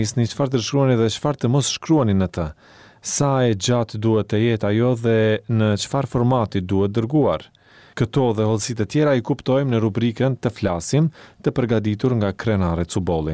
Nisni çfarë të shkruani dhe çfarë të mos shkruani në të. Sa e gjatë duhet të jetë ajo dhe në çfarë formati duhet dërguar. Këto dhe hollësitë e tjera i kuptojmë në rubrikën Të flasim, të përgatitur nga Krenare Cubolli.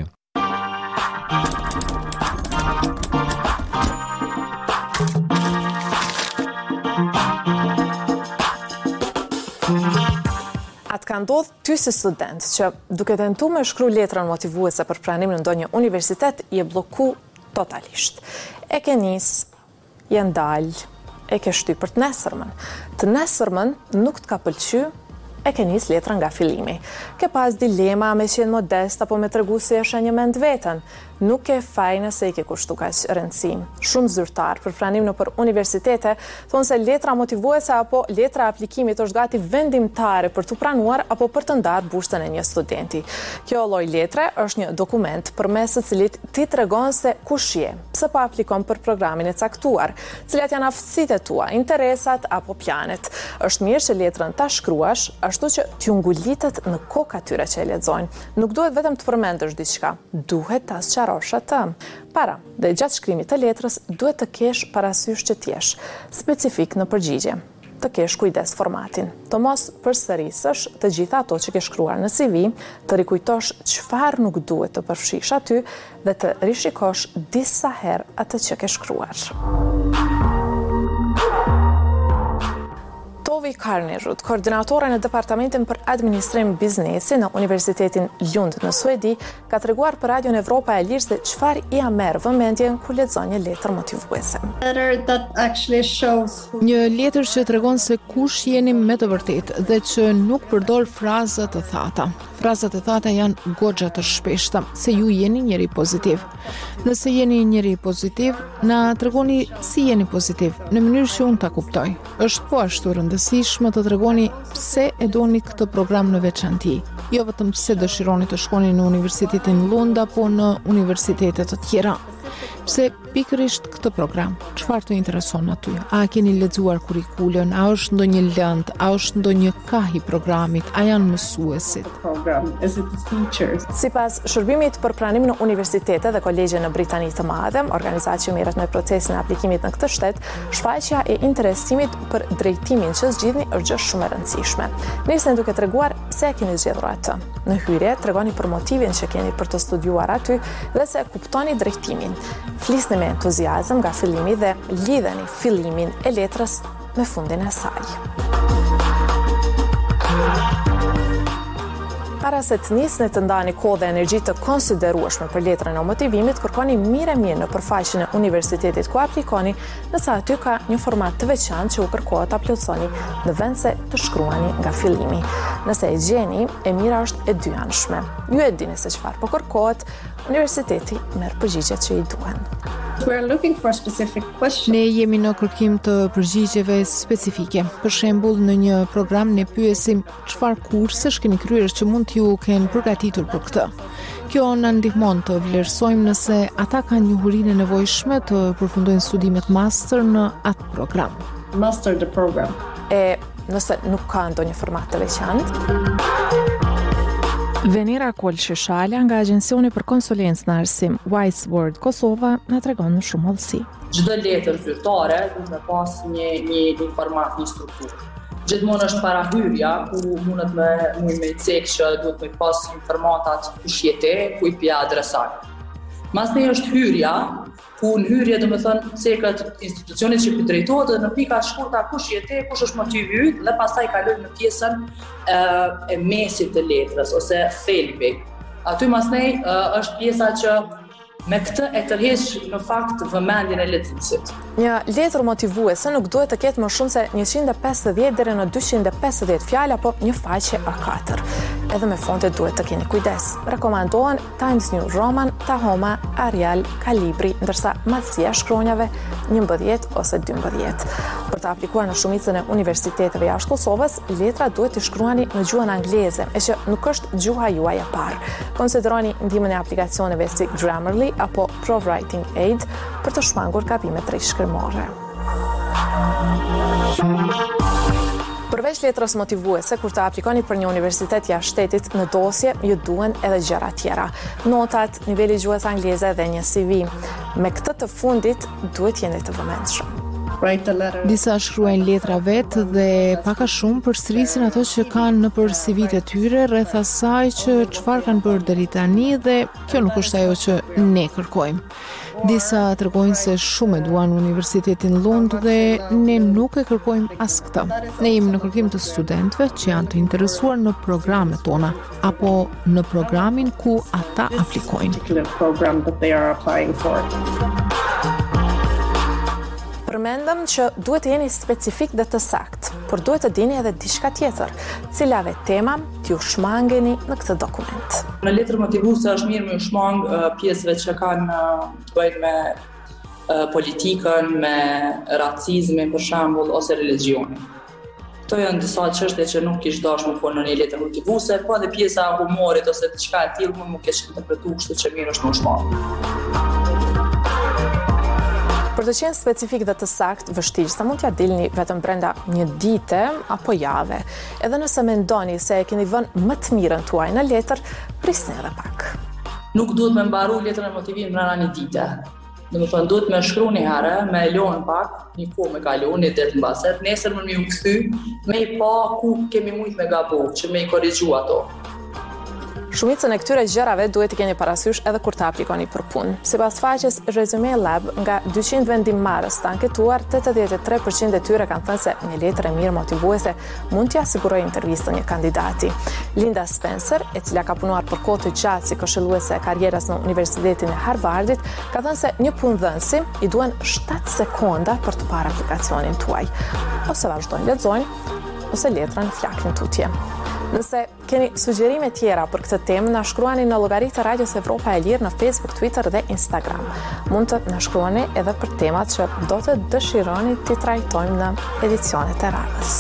Atë ka ndodhur ty si student që duke tentuar me shkruaj letrën motivuese për pranimin në ndonjë universitet je blloku totalisht. E ke nis, je ndal, e ke shty për të nesërmën. Të nesërmën nuk të ka pëlqy, e ke nis letrën nga fillimi. Ke pas dilema me qenë modest apo me tregu se e një mend veten. Nuk e faj nëse i ke kushtu kaq rëndësi. Shumë zyrtar për pranim në për universitete thonë se letra motivuese apo letra aplikimit është gati vendimtare për të pranuar apo për të ndarë bursën e një studenti. Kjo lloj letre është një dokument përmes së cilit ti tregon se kush je, pse po aplikon për programin e caktuar, cilat janë aftësitë tua, interesat apo planet. Është mirë që letrën ta shkruash ashtu që t'ju ngulitet në kokë atyre që e lexojnë. Nuk duhet vetëm të përmendësh diçka, duhet ta Para dhe gjatë shkrimit të letrës duhet të kesh parasysh që t'jesh specifik në përgjigje, të kesh kujdes formatin, të mos përsërisësh të gjitha ato që ke shkruar në CV, të rikujtosh çfarë nuk duhet të përfshish aty dhe të rishikosh disa herë atë që ke shkruar. Tovi Karnerud, koordinatore në Departamentin për Administrim Biznesi në Universitetin Lund në Suedi, ka treguar për Radion Evropa e Lirës se çfarë i merr vëmendjen kur lexon një letër motivuese. Një letër që tregon se kush jeni me të vërtetë dhe që nuk përdor fraza të thata. Frazat e thata janë goxha të shpeshta se ju jeni njeri pozitiv. Nëse jeni njeri pozitiv, na tregoni si jeni pozitiv, në mënyrë që unë ta kuptoj. Është po ashtu rëndësishme të tregoni pse e doni këtë program në veçanti. Jo vetëm pse dëshironi të shkoni në Universitetin Lund apo në universitete të tjera. Pse pikërisht këtë program? Çfarë të intereson aty? A keni lexuar kurrikulën? A është ndonjë lëndë? A është ndonjë kah i programit? A janë mësuesit? Sipas shërbimit për pranim në universitete dhe kolegje në Britani të Madhe, organizatë që merret me procesin e aplikimit në këtë shtet, shfaqja e interesimit për drejtimin që zgjidhni është gjë shumë e rëndësishme. Nisni duke treguar pse e keni zgjedhur atë. Në hyrje tregoni për motivin që keni për të studiuar aty dhe se kuptoni drejtimin. Flisni me entuziazëm nga fillimi dhe lidheni fillimin e letrës me fundin e saj. Para se të nisni të ndani kohë dhe energji të konsiderueshme për letrën e motivimit, kërkoni mirë në përfaqen e universitetit ku aplikoni, nëse aty ka një format të veçantë që u kërkohet ta plotësoni në vend se të shkruani nga fillimi. Nëse e gjeni, e mira është e dyanshme. Ju e dini se çfarë po kërkohet, universiteti merr përgjigjet që i duhen. Ne jemi në kërkim të përgjigjeve specifike. Për shembull, në një program ne pyesim çfarë kursesh keni kryer që mund t'ju kenë përgatitur për këtë. Kjo na ndihmon të vlerësojmë nëse ata kanë njohurinë e nevojshme të përfundojnë studimet master në atë program. E nëse nuk ka ndonjë format të veçantë? Venera Kolsheshala nga Agjensioni për Konsulencë në Arsim Wise World Kosova na tregon më shumë hollësi. Çdo letër zyrtare duhet të pasë një format, një strukturë. Gjithmonë është parahyrja ku mundet me cek që duhet me pas informatat kush je ti, ku i pi adresat. Masnej është hyrja, ku në hyrje do të thonë cekët institucionit që drejtohet dhe në pika shkurta kush je ti, kush është motivi yt dhe pastaj kalojmë në pjesën e mesit të letrës ose thelbi. Aty masnej është pjesa që me këtë e tërheq në fakt vëmendjen e lexuesit. Një letër motivuese nuk duhet të ketë më shumë se 150 deri në 250 fjalë apo një faqe A4. Edhe me fonte duhet të keni kujdes. Rekomandohen Times New Roman, Tahoma, Arial, Calibri, ndërsa madhësia e shkronjave 11 ose 12. Për të aplikuar në shumicën e universiteteve jashtë Kosovës, letra duhet të shkruani në gjuhën angleze, e që nuk është gjuha juaj e parë. Konsideroni ndihmën e aplikacioneve si Grammarly apo ProWriting Aid për të shmangur gabimet rishkrimore. Përveç letrës motivuese, kur të aplikoni për një universitet jashtë shtetit, në dosje ju duhen edhe gjëra tjera. Notat, niveli gjuhës angleze dhe një CV. Me këtë të fundit, duhet jeni të vëmendshëm. Disa shkruajnë letra vetë dhe paka shumë përsërisin ato që kanë nëpër CV-t e tyre rreth asaj që çfarë kanë bërë deri tani dhe kjo nuk është ajo që ne kërkojmë. Disa tregojnë se shumë e duan Universitetin Lund dhe ne nuk e kërkojmë as këtë. Ne jemi në kërkim të studentëve që janë të interesuar në programet tona apo në programin ku ata aplikojnë. Përmendëm që duhet të jeni specifik dhe të sakt, por duhet të dini edhe diçka tjetër, cilave tema t'ju shmangeni në këtë dokument. Në letër motivuese është mirë me u shmang pjesëve që kanë të bëjnë me politikën, me racizmin për shembull ose religionin. Këto janë disa çështje që nuk kish dashur më në një letër motivuese, po edhe pjesa e humorit ose diçka e tillë nuk kish interpretuar, kështu që mirë është më u shmang. Për të qenë specifik dhe të sakt, vështirë sa mund t'ja dilni vetëm brenda një dite apo jave. Edhe nëse mendoni se e keni vënë më të mirën tuaj në letër, prisni edhe pak. Nuk duhet me mbaru letrën e motivimit brenda një dite. Domethënë duhet me shkruaj një herë, me lënë pak, një kohë me kalu, një ditë mbas, nesër më u kthy, me i pa ku kemi mujt me gabu, që me i korrigju ato. Shumicën e këtyre gjërave duhet i keni parasysh edhe kur të aplikoni për punë. Sipas faqes Resume Lab, nga 200 vendimmarrës të anketuar, 83% e tyre kanë thënë se një letër e mirë motivuese mund t'i sigurojë intervistën një kandidati. Linda Spencer, e cila ka punuar për kohë të gjatë si këshilluese e karrierës në Universitetin e Harvardit, ka thënë se një punëdhënësi i duhen 7 sekonda për të parë aplikacionin tuaj. Ose vazhdojnë lexojnë, ose letrën flaknin tutje. Nëse keni sugjerime tjera për këtë temë, na shkruani në llogaritë Radios Evropa e Lirë në Facebook, Twitter dhe Instagram. Mund të na shkruani edhe për temat që do të dëshironi t'i trajtojmë në edicionet e radhës.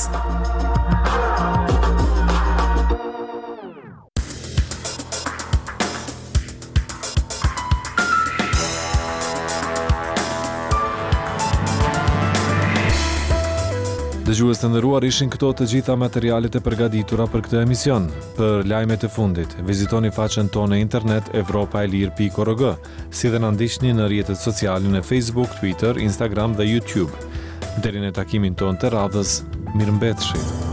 Dëgjues të nderuar, ishin këto të gjitha materialet e përgatitura për këtë emision. Për lajmet e fundit, vizitoni faqen tonë në internet evropaelir.org, si dhe na ndiqni në rrjetet sociale në Facebook, Twitter, Instagram dhe YouTube. Deri në takimin tonë të radhës, mirëmbëjtje.